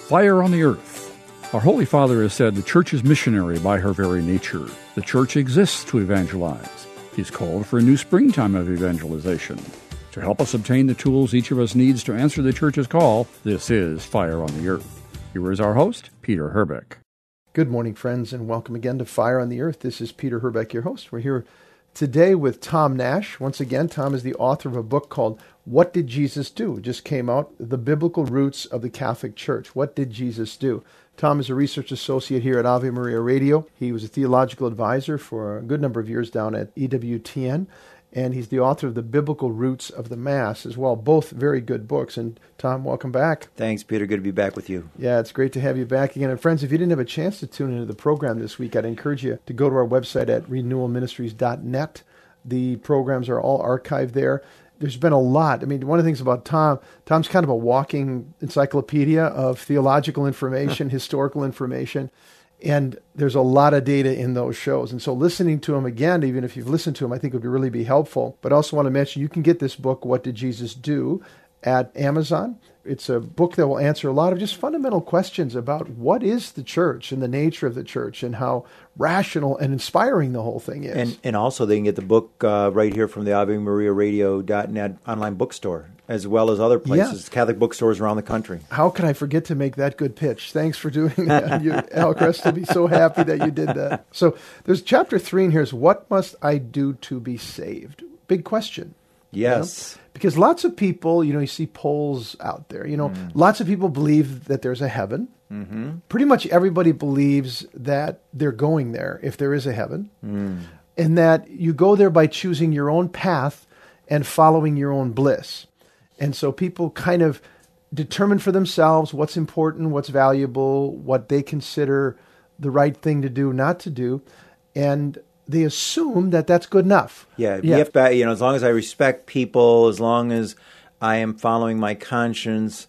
Fire on the Earth. Our Holy Father has said the Church is missionary by her very nature. The Church exists to evangelize. He's called for a new springtime of evangelization. To help us obtain the tools each of us needs to answer the Church's call, this is Fire on the Earth. Here is our host, Peter Herbeck. Good morning, friends, and welcome again to Fire on the Earth. This is Peter Herbeck, your host. We're here today with Tom Nash. Once again, Tom is the author of a book called What Did Jesus Do? It just came out, The Biblical Roots of the Catholic Church. What did Jesus do? Tom is a research associate here at Ave Maria Radio. He was a theological advisor for a good number of years down at EWTN, and he's the author of The Biblical Roots of the Mass as well. Both very good books. And Tom, welcome back. Thanks, Peter. Good to be back with you. Yeah, it's great to have you back again. And friends, if you didn't have a chance to tune into the program this week, I'd encourage you to go to our website at renewalministries.net. The programs are all archived there. There's been a lot. I mean, one of the things about Tom's kind of a walking encyclopedia of theological information, historical information, and there's a lot of data in those shows. And so listening to him again, even if you've listened to him, I think would really be helpful. But I also want to mention you can get this book, What Did Jesus Do?, at Amazon. It's a book that will answer a lot of just fundamental questions about what is the church and the nature of the church and how rational and inspiring the whole thing is. And also they can get the book right here from the AveMariaRadio.net online bookstore, as well as other places, Catholic bookstores around the country. How can I forget to make that good pitch? Thanks for doing that. Al Crest will be so happy that you did that. So there's chapter 3 in here is what must I do to be saved? Big question. Yes. You know? Because lots of people, you see polls out there, lots of people believe that there's a heaven. Mm-hmm. Pretty much everybody believes that they're going there if there is a heaven. And that you go there by choosing your own path and following your own bliss. And so people kind of determine for themselves what's important, what's valuable, what they consider the right thing to do, not to do. And they assume that that's good enough. Yeah. If, as long as I respect people, as long as I am following my conscience,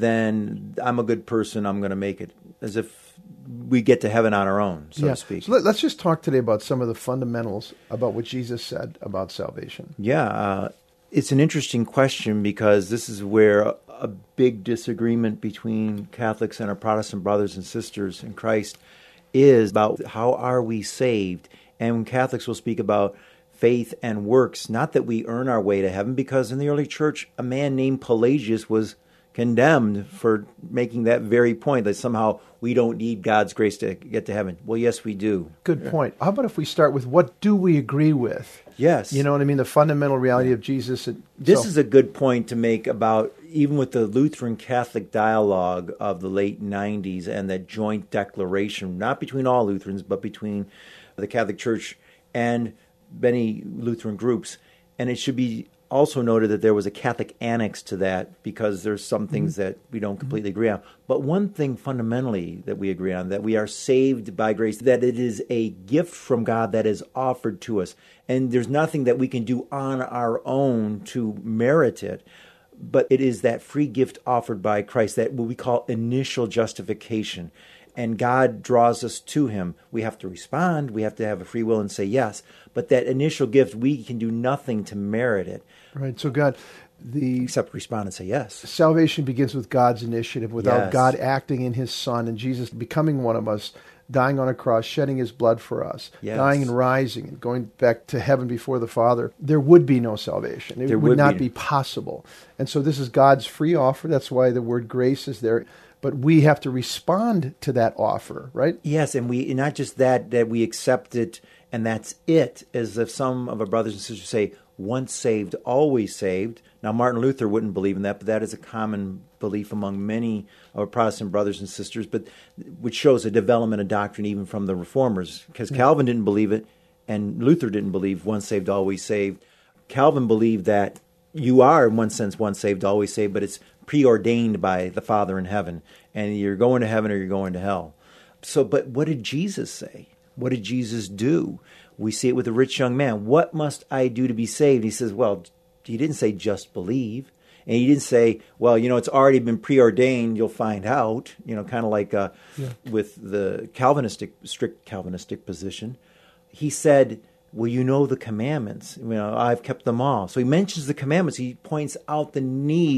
then I'm a good person. I'm going to make it. As if we get to heaven on our own, so to speak. So let's just talk today about some of the fundamentals about what Jesus said about salvation. Yeah. It's an interesting question because this is where a big disagreement between Catholics and our Protestant brothers and sisters in Christ is about how are we saved. And when Catholics will speak about faith and works, not that we earn our way to heaven, because in the early church, a man named Pelagius was condemned for making that very point, that somehow we don't need God's grace to get to heaven. Well, yes, we do. Good point. How about if we start with what do we agree with? Yes. You know what I mean? The fundamental reality of Jesus. This is a good point to make about, even with the Lutheran Catholic dialogue of the late 90s and that joint declaration, not between all Lutherans, but between the Catholic Church and many Lutheran groups. And it should be also noted that there was a Catholic annex to that because there's some things that we don't completely agree on. But one thing fundamentally that we agree on, that we are saved by grace, that it is a gift from God that is offered to us. And there's nothing that we can do on our own to merit it. But it is that free gift offered by Christ, that what we call initial justification. And God draws us to him. We have to respond. We have to have a free will and say yes. But that initial gift, we can do nothing to merit it. Right. So God, except respond and say yes. Salvation begins with God's initiative, without God acting in his Son and Jesus becoming one of us, dying on a cross, shedding his blood for us, dying and rising and going back to heaven before the Father. There would be no salvation. It would not be possible. And so this is God's free offer. That's why the word grace is there. But we have to respond to that offer, right? Yes, and we not just that we accept it and that's it, as if some of our brothers and sisters say, once saved, always saved. Now, Martin Luther wouldn't believe in that, but that is a common belief among many of our Protestant brothers and sisters, but which shows a development of doctrine even from the Reformers, because Calvin didn't believe it, and Luther didn't believe once saved, always saved. Calvin believed that you are, in one sense, once saved, always saved, but it's preordained by the Father in heaven, and you're going to heaven or you're going to hell. So, but what did Jesus say? What did Jesus do? We see it with the rich young man. What must I do to be saved? He says, well, he didn't say just believe. And he didn't say, well, it's already been preordained, you'll find out, kind of like with the strict Calvinistic position. He said, well, you know the commandments. I've kept them all. So he mentions the commandments. He points out the need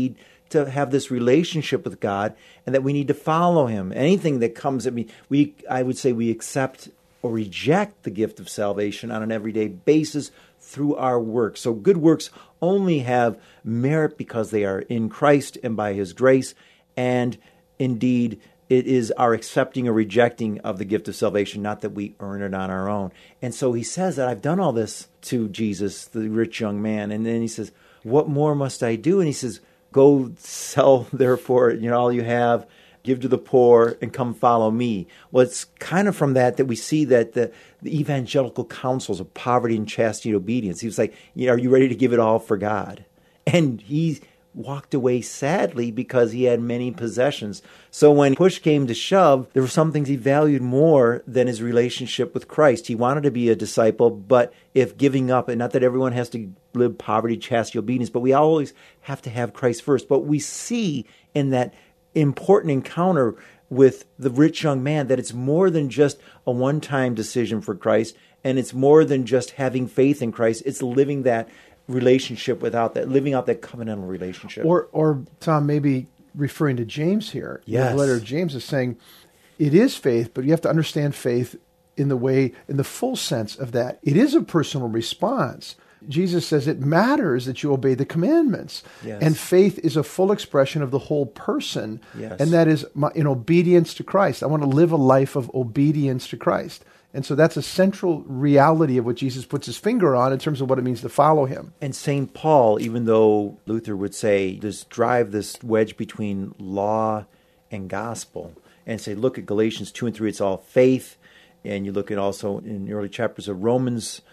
to have this relationship with God and that we need to follow him. Anything that comes at me, I would say we accept or reject the gift of salvation on an everyday basis through our works. So good works only have merit because they are in Christ and by his grace. And indeed, it is our accepting or rejecting of the gift of salvation, not that we earn it on our own. And so he says that I've done all this to Jesus, the rich young man. And then he says, what more must I do? And he says, go sell, therefore, all you have, give to the poor, and come follow me. Well, it's kind of from that we see that the evangelical counsels of poverty and chastity and obedience. He was like, are you ready to give it all for God? And he walked away sadly because he had many possessions. So when push came to shove, there were some things he valued more than his relationship with Christ. He wanted to be a disciple, but if giving up, and not that everyone has to live poverty, chastity, obedience, but we always have to have Christ first. But we see in that important encounter with the rich young man that it's more than just a one-time decision for Christ, and it's more than just having faith in Christ. It's living that relationship living out that covenantal relationship. Or Tom, maybe referring to James here. Yes. The letter of James is saying it is faith, but you have to understand faith in the full sense of that. It is a personal response. Jesus says it matters that you obey the commandments. Yes. And faith is a full expression of the whole person. Yes. And that is in obedience to Christ. I want to live a life of obedience to Christ. And so that's a central reality of what Jesus puts his finger on in terms of what it means to follow him. And St. Paul, even though Luther would say, just drive this wedge between law and gospel, and say, look at Galatians 2 and 3, it's all faith. And you look at also in the early chapters of Romans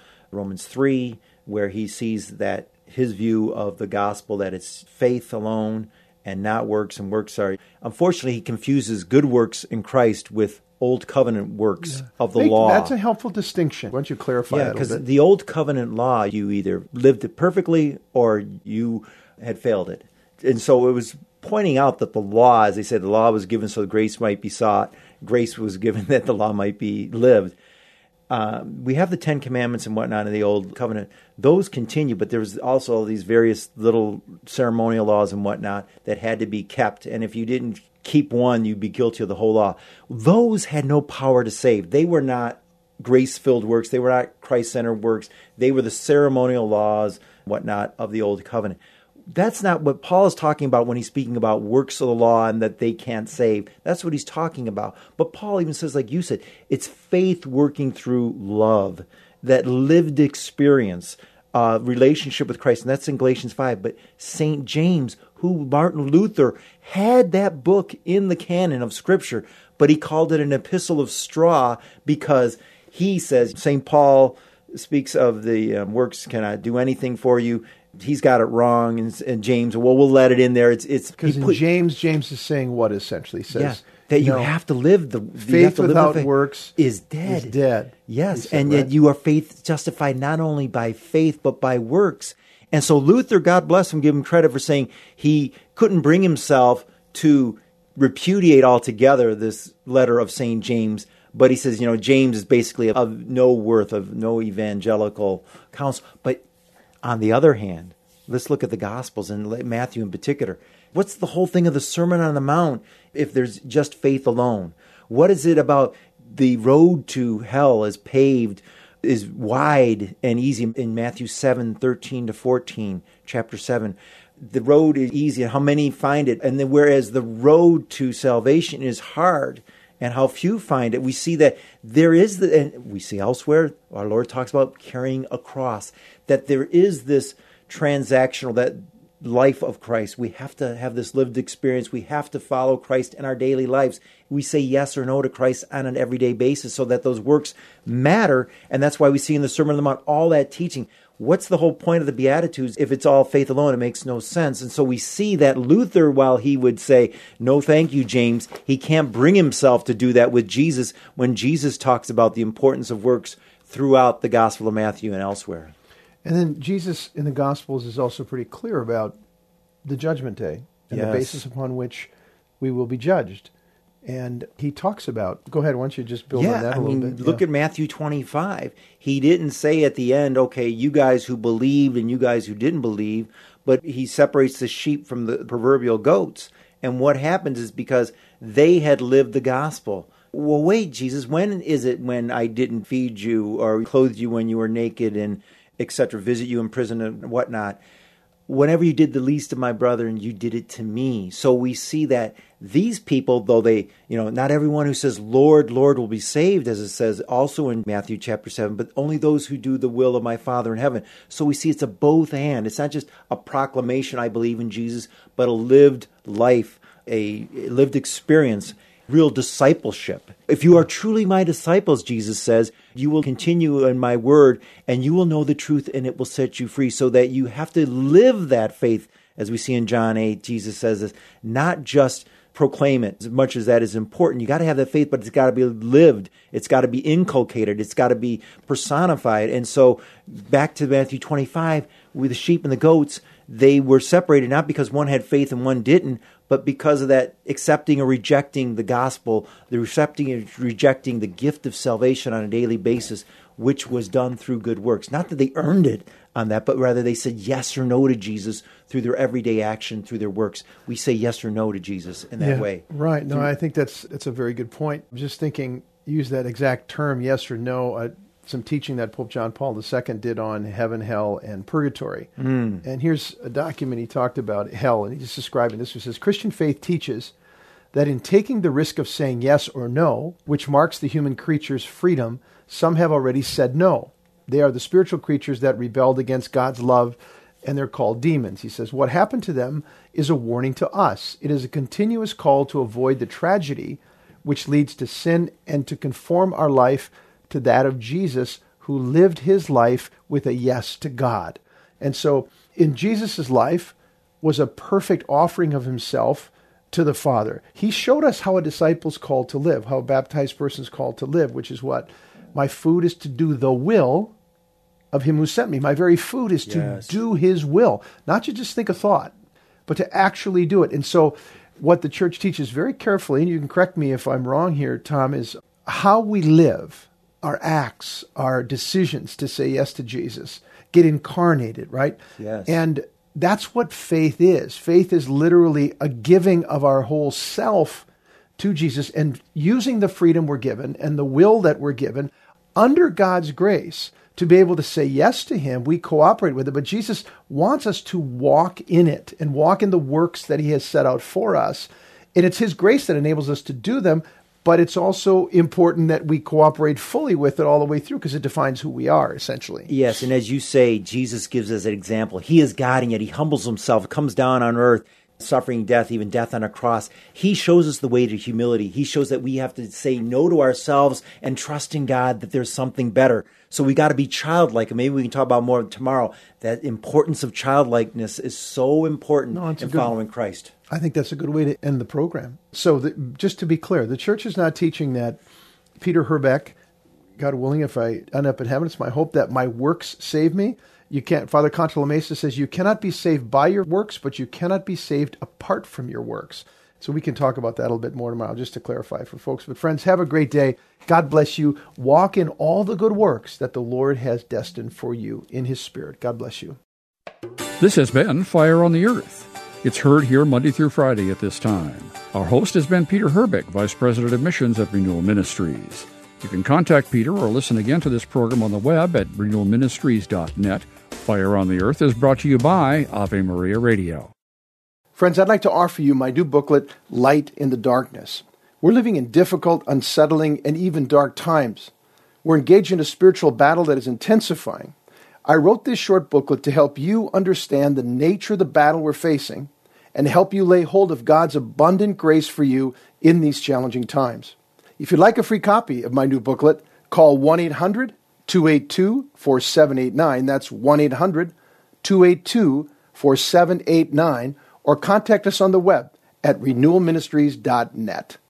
3, where he sees that his view of the gospel, that it's faith alone and not works, and works are... Unfortunately, he confuses good works in Christ with Old Covenant works of the law. That's a helpful distinction. Why don't you clarify that a little bit? Because the Old Covenant law, you either lived it perfectly or you had failed it. And so it was pointing out that the law, as they said, the law was given so grace might be sought. Grace was given that the law might be lived. We have the Ten Commandments and whatnot in the Old Covenant. Those continue, but there was also these various little ceremonial laws and whatnot that had to be kept. And if you didn't keep one, you'd be guilty of the whole law. Those had no power to save. They were not grace-filled works. They were not Christ-centered works. They were the ceremonial laws, whatnot, of the Old Covenant. That's not what Paul is talking about when he's speaking about works of the law and that they can't save. That's what he's talking about. But Paul even says, like you said, it's faith working through love, that lived experience, relationship with Christ. And that's in Galatians 5. But St. James, who Martin Luther had that book in the canon of Scripture, but he called it an epistle of straw because he says, St. Paul speaks of the works cannot do anything for you. He's got it wrong, and James, well, we'll let it in there. It's because in James is saying what essentially? He says that you have to live the faith without works is dead. Is dead. Yes, said, and yet you are faith justified not only by faith but by works. And so Luther, God bless him, give him credit for saying he couldn't bring himself to repudiate altogether this letter of St. James. But he says, James is basically of no worth, of no evangelical counsel. But on the other hand, let's look at the Gospels and Matthew in particular. What's the whole thing of the Sermon on the Mount if there's just faith alone? What is it about the road to hell is paved, is wide and easy in Matthew 7:13-14, chapter 7. The road is easy and how many find it. And then whereas the road to salvation is hard and how few find it, we see that there is, and we see elsewhere, our Lord talks about carrying a cross, that there is this transactional, that life of Christ. We have to have this lived experience. We have to follow Christ in our daily lives. We say yes or no to Christ on an everyday basis so that those works matter. And that's why we see in the Sermon on the Mount all that teaching. What's the whole point of the Beatitudes? If it's all faith alone, it makes no sense. And so we see that Luther, while he would say, no, thank you, James, he can't bring himself to do that with Jesus when Jesus talks about the importance of works throughout the Gospel of Matthew and elsewhere. And then Jesus in the Gospels is also pretty clear about the judgment day and the basis upon which we will be judged. And he talks about, go ahead, why don't you just build on that a little bit? Look at Matthew 25. He didn't say at the end, okay, you guys who believed and you guys who didn't believe, but he separates the sheep from the proverbial goats. And what happens is because they had lived the gospel. Well, wait, Jesus, when is it when I didn't feed you or clothe you when you were naked and etc., visit you in prison and whatnot? Whenever you did the least of my brethren, you did it to me. So we see that these people, though they, not everyone who says, Lord, Lord, will be saved, as it says also in Matthew chapter 7, but only those who do the will of my Father in heaven. So we see it's a both and. It's not just a proclamation, I believe in Jesus, but a lived life, a lived experience, real discipleship. If you are truly my disciples, Jesus says, you will continue in my word and you will know the truth and it will set you free. So that you have to live that faith, as we see in John 8, Jesus says this, not just proclaim it, as much as that is important. You got to have that faith, but it's got to be lived. It's got to be inculcated. It's got to be personified. And so back to Matthew 25, with the sheep and the goats, they were separated not because one had faith and one didn't, but because of that accepting or rejecting the gospel, the accepting and rejecting the gift of salvation on a daily basis, which was done through good works. Not that they earned it on that, but rather they said yes or no to Jesus through their everyday action, through their works. We say yes or no to Jesus in that way. Right. No, I think that's a very good point. I'm just thinking, use that exact term, yes or no, some teaching that Pope John Paul II did on heaven, hell, and purgatory. And here's a document he talked about hell, and he's describing this. He says, Christian faith teaches that in taking the risk of saying yes or no, which marks the human creature's freedom, some have already said no. They are the spiritual creatures that rebelled against God's love, and they're called demons. He says, what happened to them is a warning to us. It is a continuous call to avoid the tragedy which leads to sin and to conform our life to that of Jesus, who lived his life with a yes to God. And so in Jesus' life was a perfect offering of himself to the Father. He showed us how a disciple's called to live, how a baptized person's called to live, which is what? My food is to do the will of him who sent me. My very food is to do his will, not to just think a thought, but to actually do it. And so what the church teaches very carefully, and you can correct me if I'm wrong here, Tom, is how we live, our acts, our decisions to say yes to Jesus, get incarnated, right? Yes. And that's what faith is. Faith is literally a giving of our whole self to Jesus and using the freedom we're given and the will that we're given under God's grace to be able to say yes to him. We cooperate with it, but Jesus wants us to walk in it and walk in the works that he has set out for us. And it's his grace that enables us to do them, but it's also important that we cooperate fully with it all the way through because it defines who we are, essentially. Yes, and as you say, Jesus gives us an example. He is God, and yet he humbles himself, comes down on earth, suffering death, even death on a cross. He shows us the way to humility. He shows that we have to say no to ourselves and trust in God that there's something better. So we got to be childlike, and maybe we can talk about more tomorrow. That importance of childlikeness is so important in following Christ. I think that's a good way to end the program. So just to be clear, the church is not teaching that Peter Herbeck, God willing, if I end up in heaven, it's my hope that my works save me. You can't. Father Contra La Mesa says you cannot be saved by your works, but you cannot be saved apart from your works. So we can talk about that a little bit more tomorrow, just to clarify for folks. But friends, have a great day. God bless you. Walk in all the good works that the Lord has destined for you in his Spirit. God bless you. This has been Fire on the Earth. It's heard here Monday through Friday at this time. Our host has been Peter Herbeck, Vice President of Missions at Renewal Ministries. You can contact Peter or listen again to this program on the web at renewalministries.net. Fire on the Earth is brought to you by Ave Maria Radio. Friends, I'd like to offer you my new booklet, Light in the Darkness. We're living in difficult, unsettling, and even dark times. We're engaged in a spiritual battle that is intensifying. I wrote this short booklet to help you understand the nature of the battle we're facing and help you lay hold of God's abundant grace for you in these challenging times. If you'd like a free copy of my new booklet, call 1-800-282-4789. That's 1-800-282-4789. Or contact us on the web at renewalministries.net.